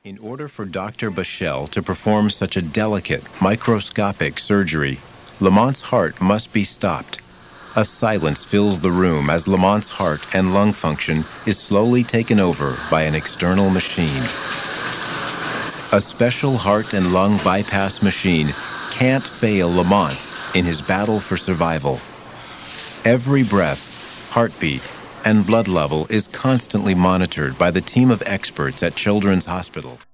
In order for Dr. Bashel to perform such a delicate, microscopic surgery, Lamont's heart must be stopped. A silence fills the room as Lamont's heart and lung function is slowly taken over by an external machine. A special heart and lung bypass machine can't fail Lamont in his battle for survival. Every breath, heartbeat, and blood level is constantly monitored by the team of experts at Children's Hospital.